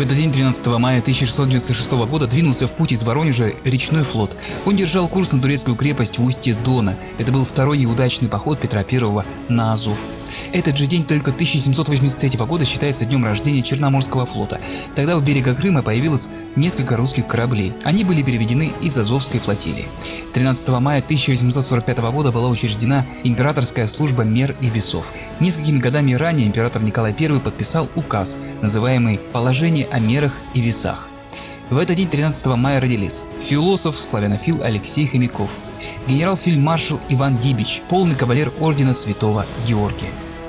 этот день, 13 мая 1696 года, двинулся в путь из Воронежа речной флот. Он держал курс на турецкую крепость в устье Дона. Это был второй неудачный поход Петра I на Азов. Этот же день только 1783 года считается днем рождения Черноморского флота. Тогда у берега Крыма появилось несколько русских кораблей. Они были переведены из Азовской флотилии. 13 мая 1845 года была учреждена императорская служба мер и весов. Несколькими годами ранее император Николай I подписал указ, называемый «Положение о мерах и весах». В этот день, 13 мая, родились философ, славянофил Алексей Хомяков, генерал-фельдмаршал Иван Дибич, полный кавалер ордена Святого Георгия.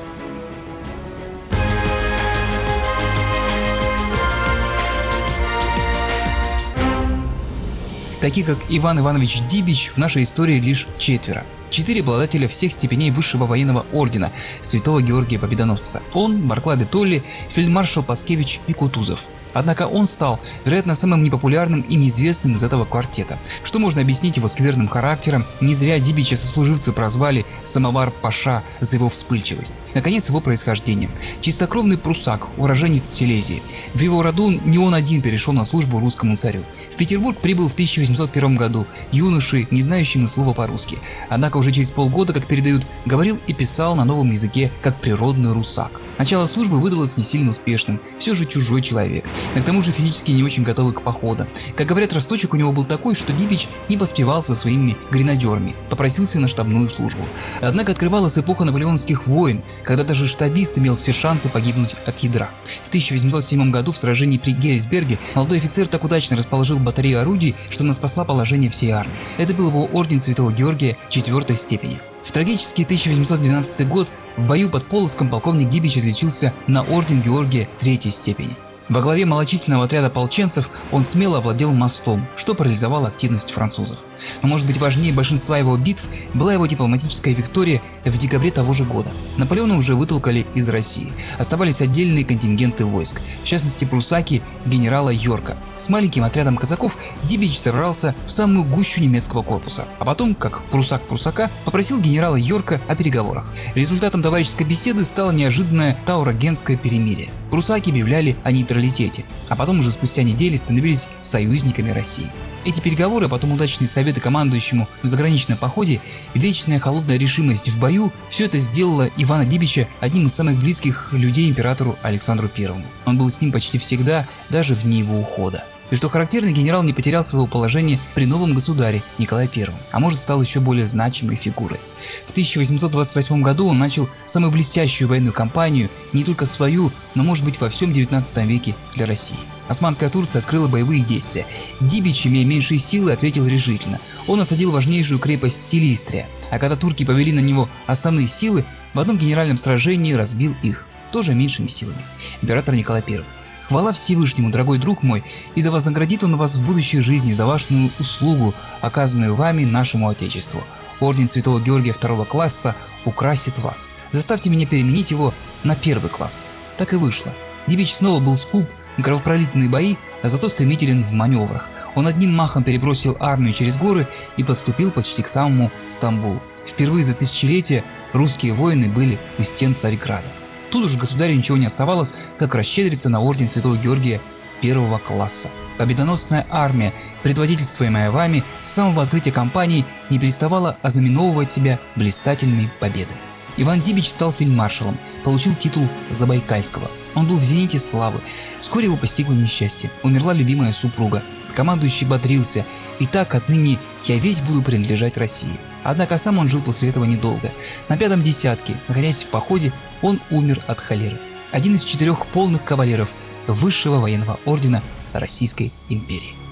Таких как Иван Иванович Дибич в нашей истории лишь 4. 4 обладателя всех степеней высшего военного ордена Святого Георгия Победоносца. Он, Барклай де Толли, фельдмаршал Паскевич и Кутузов. Однако он стал, вероятно, самым непопулярным и неизвестным из этого квартета, что можно объяснить его скверным характером. Не зря Дибича сослуживцы прозвали «Самовар-паша» за его вспыльчивость. Наконец, его происхождением. Чистокровный прусак, уроженец Силезии. В его роду не он один перешел на службу русскому царю. В Петербург прибыл в 1801 году, юношей, не знающим и слова по-русски. Однако уже через полгода, как передают, говорил и писал на новом языке, как природный русак. Начало службы выдалось не сильно успешным, все же чужой человек, к тому же физически не очень готовый к походам. Как говорят, росточек у него был такой, что Дибич не поспевал со своими гренадерами, попросился на штабную службу. Однако открывалась эпоха наполеоновских войн, когда даже штабист имел все шансы погибнуть от ядра. В 1807 году в сражении при Геttисберге молодой офицер так удачно расположил батарею орудий, что она спасла положение всей армии. Это был его орден Святого Георгия 4-й степени. В трагический 1812 год в бою под Полоцком полковник Дибич отличился на орден Георгия 3-й степени. Во главе малочисленного отряда ополченцев он смело овладел мостом, что парализовало активность французов. Но, может быть, важнее большинства его битв была его дипломатическая виктория в декабре того же года. Наполеона уже вытолкали из России. Оставались отдельные контингенты войск, в частности прусаки генерала Йорка. С маленьким отрядом казаков Дибич собрался в самую гущу немецкого корпуса, а потом, как прусак прусака, попросил генерала Йорка о переговорах. Результатом товарищеской беседы стало неожиданное таурогенское перемирие. Прусаки объявляли о нейтралитете, а потом уже спустя недели становились союзниками России. Эти переговоры, а потом удачные советы командующему в заграничном походе, вечная холодная решимость в бою – все это сделало Ивана Дибича одним из самых близких людей императору Александру I. Он был с ним почти всегда, даже в дни его ухода. И что характерно, генерал не потерял своего положения при новом государе Николае I, а может стал еще более значимой фигурой. В 1828 году он начал самую блестящую военную кампанию, не только свою, но может быть во всем 19 веке для России. Османская Турция открыла боевые действия. Дибич, имея меньшие силы, ответил решительно. Он осадил важнейшую крепость Силистрия, а когда турки повели на него основные силы, в одном генеральном сражении разбил их, тоже меньшими силами, император Николай I. Хвала Всевышнему, дорогой друг мой, и да вознаградит он вас в будущей жизни за вашу услугу, оказанную вами нашему Отечеству. Орден Святого Георгия 2-го класса украсит вас. Заставьте меня переменить его на 1-й класс. Так и вышло. Дибич снова был скуп на кровопролитные бои, а зато стремителен в маневрах. Он одним махом перебросил армию через горы и подступил почти к самому Стамбулу. Впервые за тысячелетия русские воины были у стен Царьграда. Тут уж государю ничего не оставалось, как расщедриться на орден Святого Георгия 1-го класса. Победоносная армия, предводительствуемая вами, с самого открытия кампании не переставала ознаменовывать себя блистательными победами. Иван Дибич стал фельдмаршалом, получил титул Забайкальского. Он был в зените славы. Вскоре его постигло несчастье. Умерла любимая супруга. Командующий бодрился: «И так отныне я весь буду принадлежать России». Однако сам он жил после этого недолго. На 5-м десятке, находясь в походе, он умер от холеры. Один из 4 полных кавалеров высшего военного ордена Российской империи.